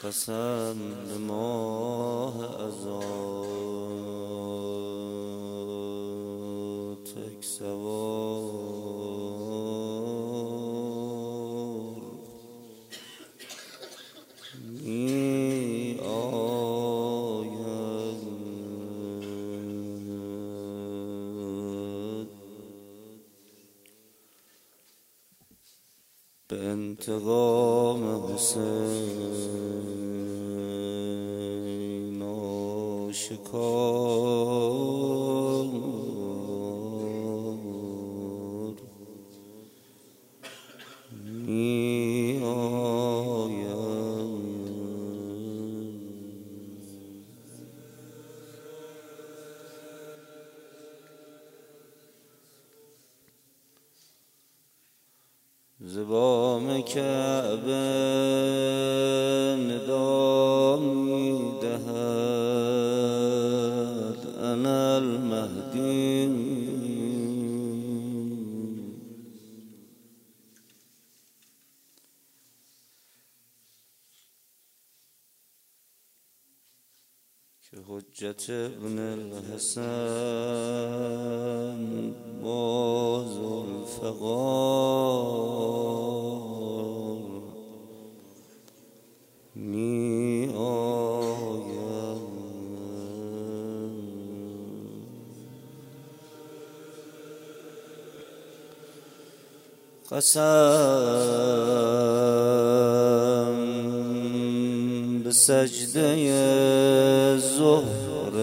پسند ماه ازاتک سوار می آید به انتقام حسین آشکار می آید ز بام کعبه ندا می دهد انا المهدی که حجت ابن الحسن با ذوالفقار می آید قسم به سجده ظهر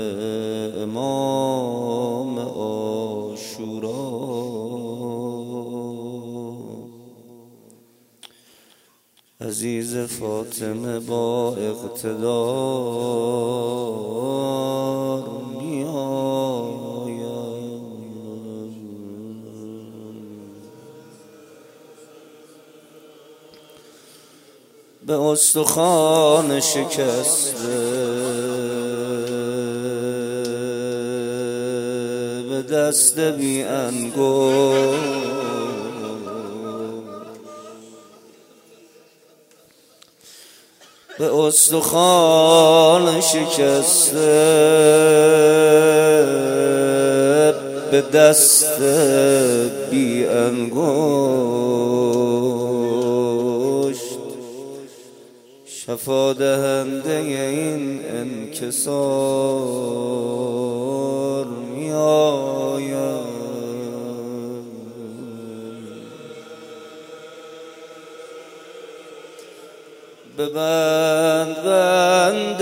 امام عاشورا عزیز فاطمه با اقتدار می آید به استخوان شکسته به دست بی انگشت به استخوان شکسته به دست بی انگشت شفا دهنده این انکسار می آید ببند بند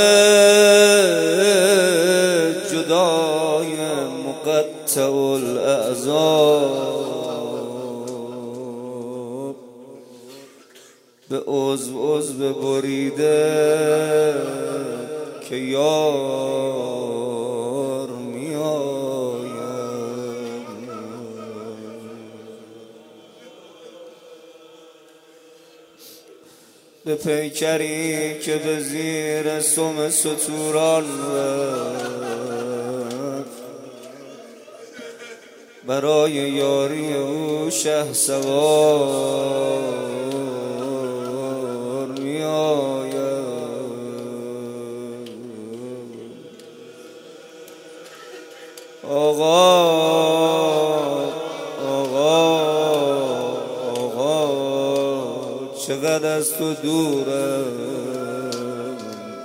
جدای مقطع الاعضا به عضو بریده که یار می آید به پیکری که به زیر سم ستوران رفت برای یاری او شهسوار می آید چقدر از تو دورم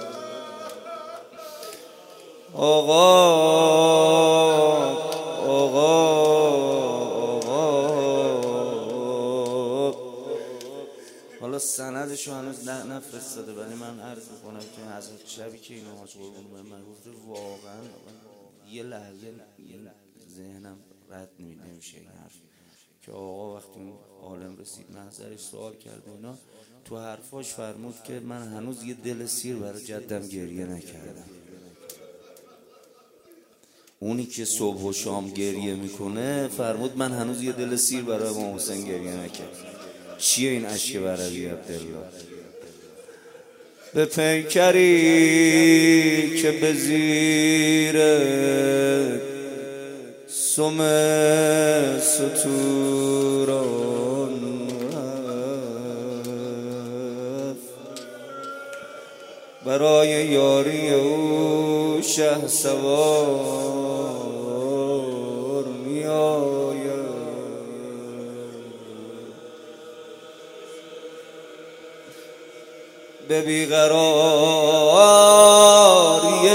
حالا سندشو هنوز نفرستاده ولی من عرض میکنم که حضرت شبی که اینو حاج قربون به من گفته واقعا یه لحظه ذهنم رد نمیشه این حرف که آقا وقتی اون عالم رسید محضرش سوال کرد اینا تو حرفاش فرمود که من هنوز یه دل سیر برای جدم گریه نکردم. اونی که صبح و شام گریه میکنه فرمود من هنوز یه دل سیر برای امام حسین گریه نکردم. چیه این اشک برای عبدالله؟ به پیکری که به زیر سم ستوران رفت برای یاری او شه سوار می آید. به بیقراری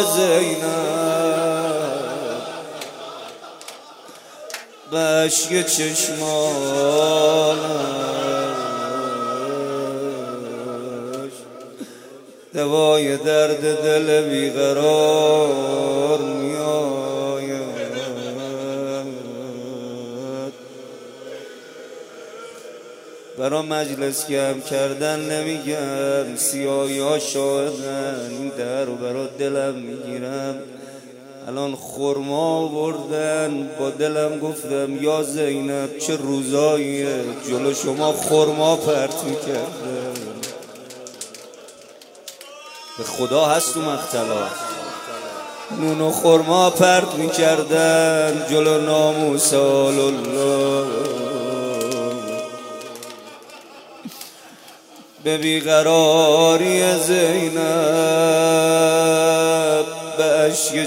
زینب به اشک چشمانش دوای درد دل بیقرار می آید. برا مجلس گرم کردن نمیگم، سیاهی ها شاهدن، این در رو برا دلم میگیرم. الان خرما بردن، با دلم گفتم یا زینب چه روزاییه جلو شما خرما پرت میکردن. به خدا هست تو مختلا نون و خرما پرت میکردن جلو ناموس آل الله. به بیقراری زینب به اشک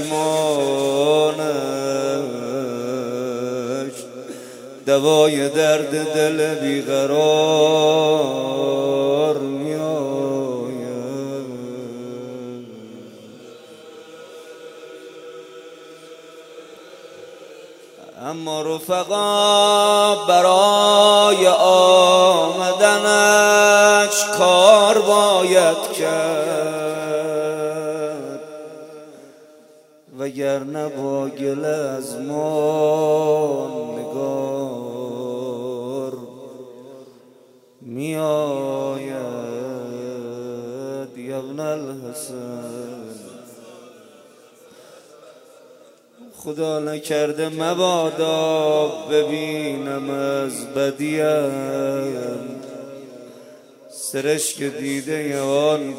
چشمانش دوای درد دل بیقرار می آید. اما رفقا برای آمدنش کار باید کرد، وگرنه با گله از ما نگار می آید. یا ابن الحسن خدا نکرده مبادا ببینم از بدیم سرشک دیده آن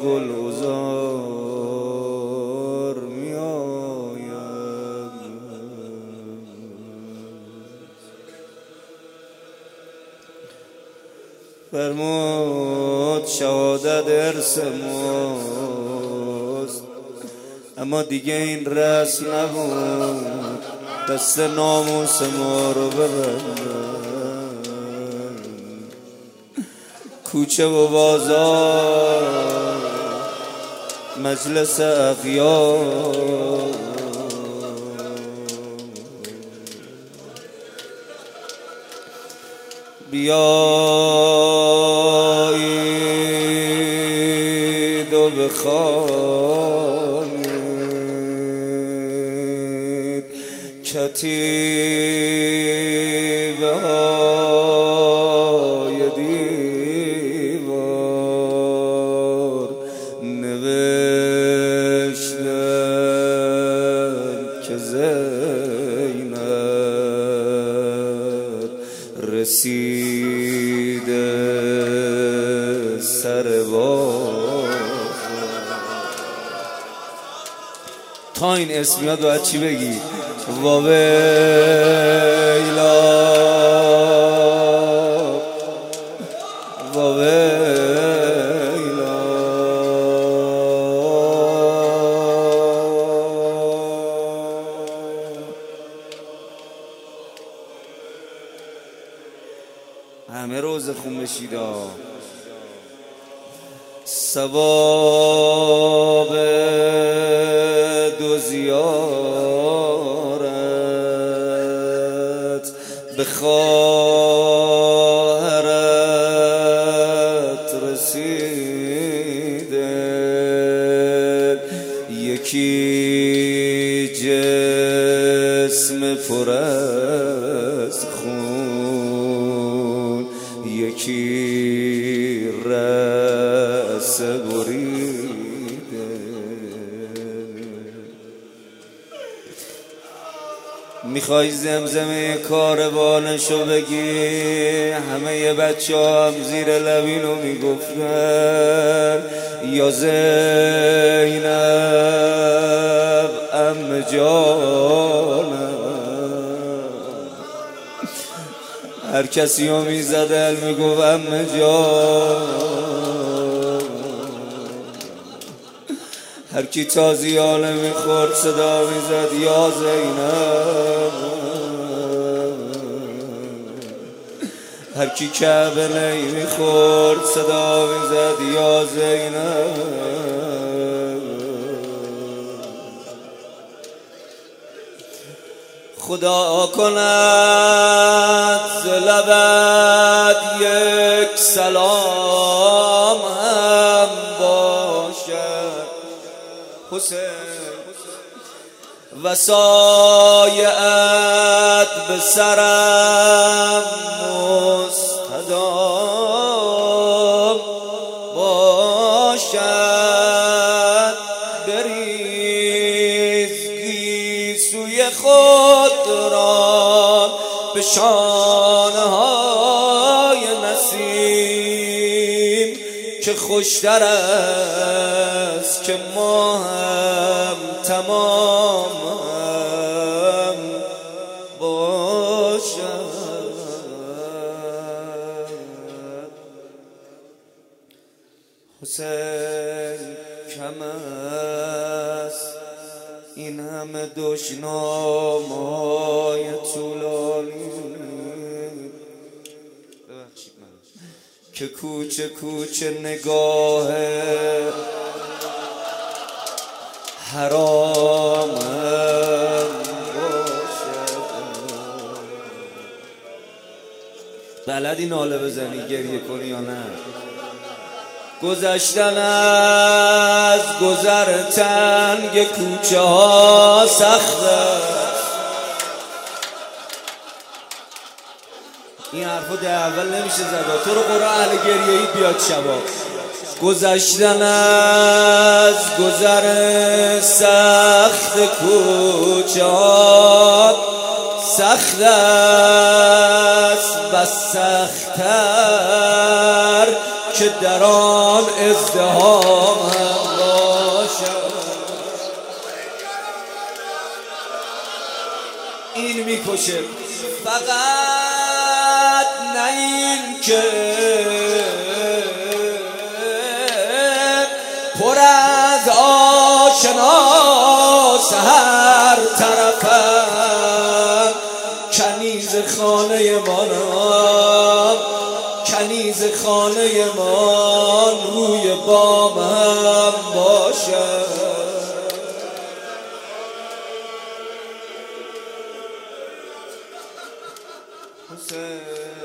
گلزار می آید. فرمود شهادت ارث ماست، اما دیگه این رسم نبود دست ناموس ما رو ببندن. کوچه و بازار مجلس اغیار بیایید و بخوانید کتیبه های دیوار نوشتن که زینب رسیده سر بار. تا این اسمیات باید چی بگی؟ واویلا واویلا. همه روز خون بشیدا ثواب دو زیارت به خواهرت رسیده. یکی جسم پر از خون، یکی رأس بریده. میخوای زمزمه کاروانشو بگی؟ همه بچه هم زیر لبینو میگفتن یا زینب ام جانم. هر کسی رو میزدن میگفت ام جان. هر کی تازیانه میخورد صدا میزد یا زینب، هر کی کعبه نمیخورد صدا میزد یا زینب. خدا کند ز لبت یک سلام هم باشد حسین، و سایه‌ات به سرم مستدام باشد. بریز گیسوی خود را به شانه های نسیم که خوشتر است که ما هم تمام هم باشد. حسین کم است این همه دشنام‌های طولانی که کوچه کوچه نگاه حرام باشد. بلدی ناله بزنی گریه کنی یا نه؟ گذشتن از گذر تنگ کوچه ها سخت است. این حرفو ده اول نمیشه زد، تو رو قرآن اهل گریه‌ای بیاد شبا. گذشتن از گذر سخت کوچه ها سخت است، بس سخت‌تر که در آن ازدحام هم باشد. این میکشه فقط نه این که پر از آشناس هر طرفم، کنیز خانه مانم، کنیز خانه من روی بامم باشد. حسین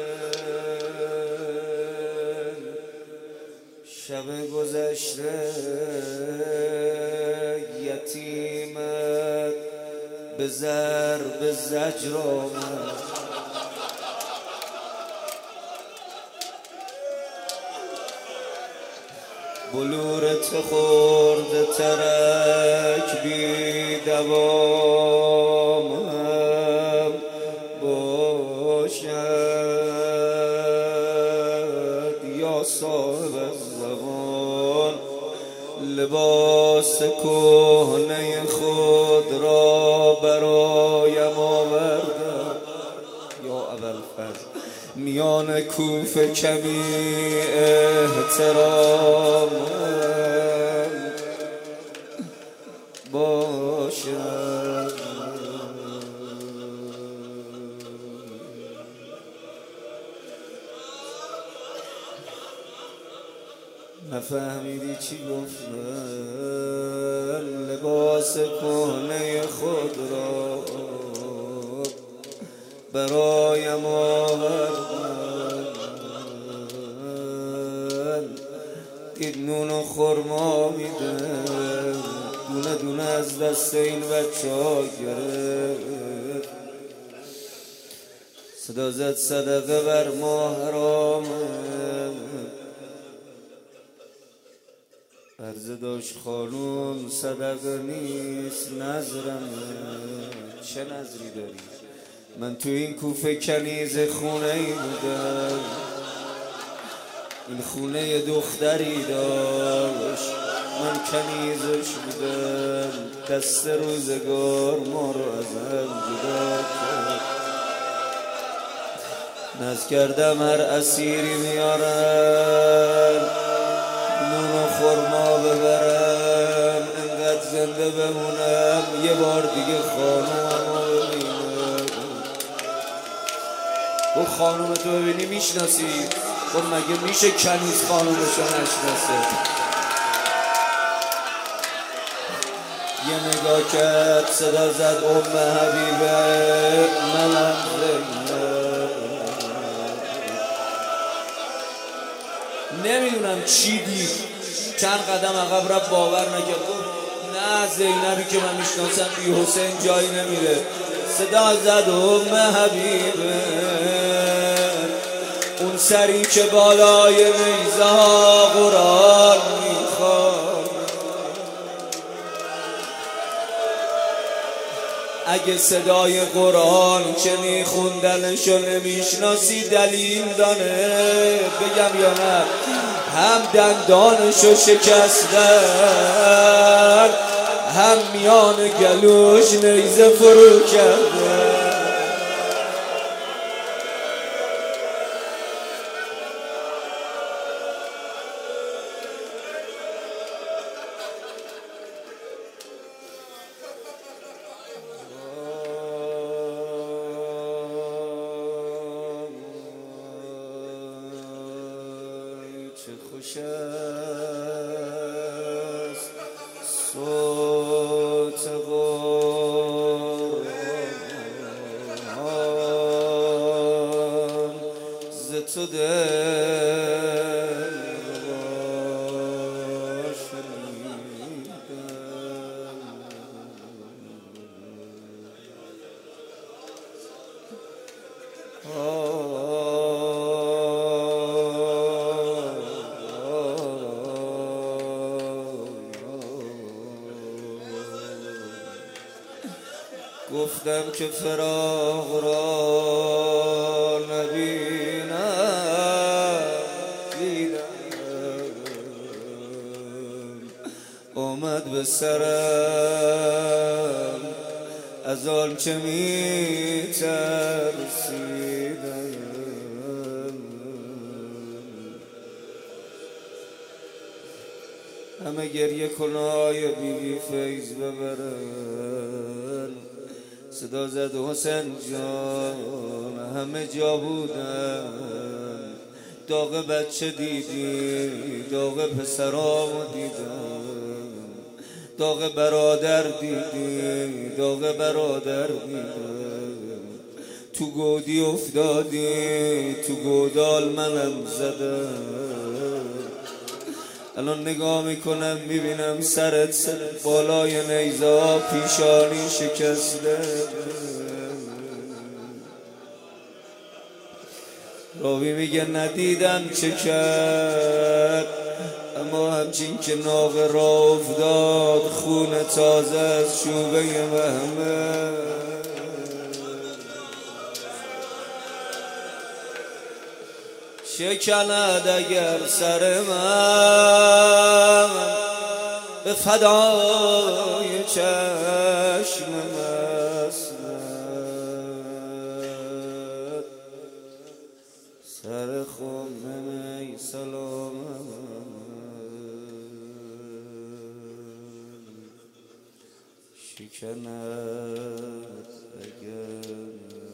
شب گذشته یتیمت به ضرب زجر آمد، بلورت خورده ترک بی دوامم باشد. یا صاحب زبان لباس کهنه خود را برایم آوردم. یا ابوالفضل میان کوفه کمی احترام باشد. نفهمیدی چی گفتن؟ لباس کهنه خود را برایم آوردن، دید نون و خرما میده، دونه دونه از دست این بچه ها گرفت. صدا زد صدقه بر ما حرامه. عرضه داشت خانون صدقه نیست نظرمه. چه نظری داری؟ من تو این کوفه کنیز خونه ای بودم، این خونه دختری داشت، من کنیزش بودم. دست روزگار ما رو ازم جدا کرد. ناز کردم هر اسیری میارن نون و خرما ببرم، زنده بمونم یه بار دیگه خانوممو ببینم. او خانوم تو ببینی میشناسی؟ خب مگه میشه کنیز خانومشو نشناسه؟ یه نگاه کرد صدا زد حبیبه منم زینب. نمیدونم چی دید، چند قدم عقب رفت، باور نکرد. نه زینبی که من میشناسم بی حسین جایی نمیره. صدا زد حبیبه اون سری که بالای نیزه ها قرآن میخواد. اگه صدای قرآن که میخوندنشو نمیشناسی دلیل داره بگم یا نه؟ هم دندانشو شکستن هم میان گلوش نیزه فرو کردن. چه خوش است صوت قرآن ز تو دل گفتم که فراق را نبینم دیدم اومد به سرم از آن چه می ترسیدم. همه گریه کنای بیبی فیض ببرن. صدا زد حسین جان همه جا بودن. داغ بچه دیدی، داغ پسرامو دیدم، داغ برادر دیدی، داغ برادر دیدم. تو گودی افتادی، تو گودال منم زدم. الان نگاه میکنم میبینم سرت بالای نیزه ها پیشانی شکسته. راوی میگه ندیدم چه کرد اما همچین که ناقه را افتاد خون تازه از چوبه محمد. شکند اگر سر من به فدای چشم مسند سر خم می سلامت. شکند اگر